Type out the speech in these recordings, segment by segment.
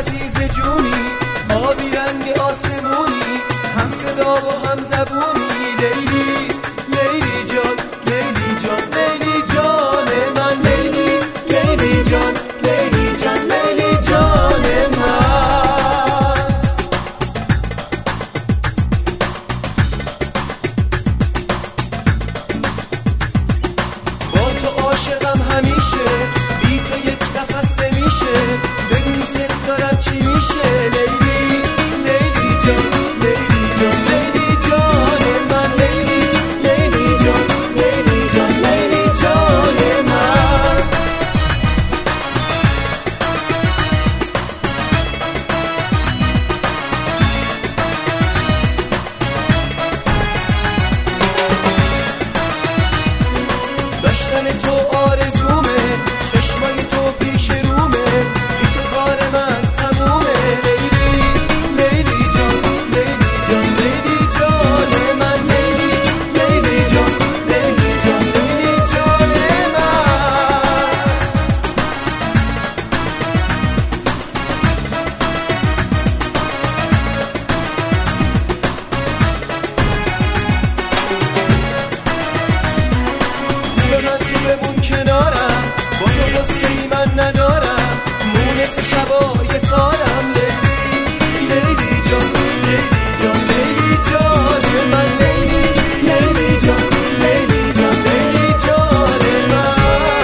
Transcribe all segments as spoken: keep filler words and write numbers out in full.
عزیز جونی، آبی رنگ آسمونی، هم صدا و هم زبونی. لیلی لیلی جان، لیلی جان، لیلی جان من، لیلی لیلی جان، لیلی جان، لیلی جان من. با تو عاشقم همیشه، بی تو یک نفس نمیشه، بگو ست دارم چی میشه. لیلی لیلی جان، لیلی جان، لیلی جان من، لیلی لیلی جان، لیلی جان، لیلی جان من. داشتن تو آرزومه، چشمای تو پیش رومه، بی تو کار من تمومه. لیلی لیلی جان، لیلی جان، لیلی جان من، لیلی لیلی جان، لیلی جان، لیلی جان من. من تو بمون کنارم، با تو قصه ای من ندارم، مونس شبای تارم. لیلی لیلی جان، لیلی جان، لیلی جان من، لیلی لیلی جان، لیلی جان، لیلی جان من.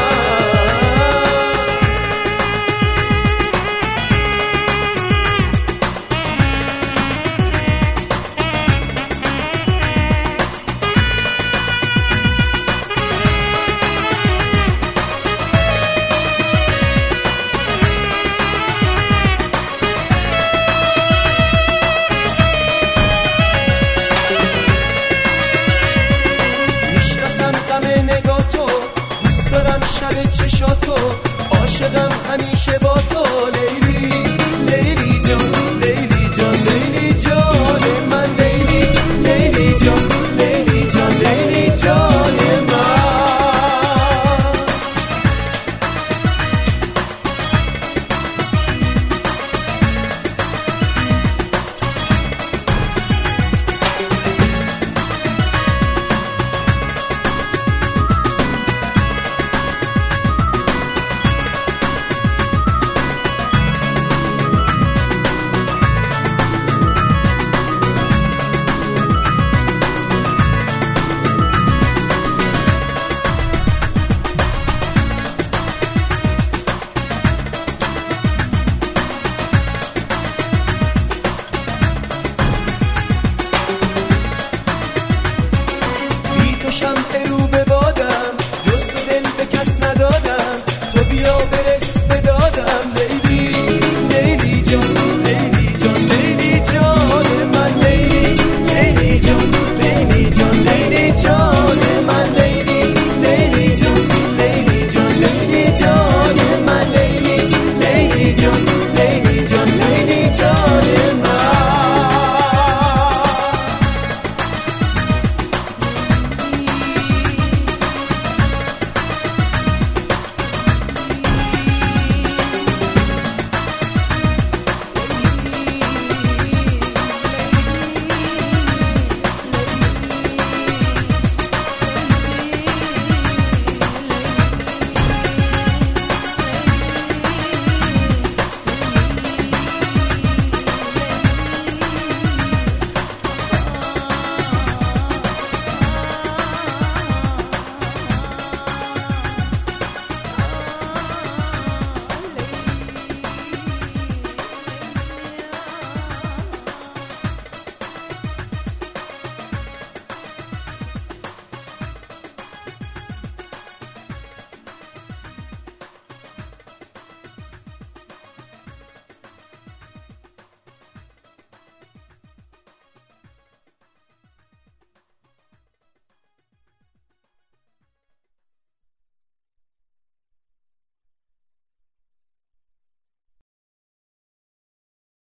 میشناسم غم نگاه تو، دوست دارم شب چشاتو، عاشقم همیشه با تو. لیلی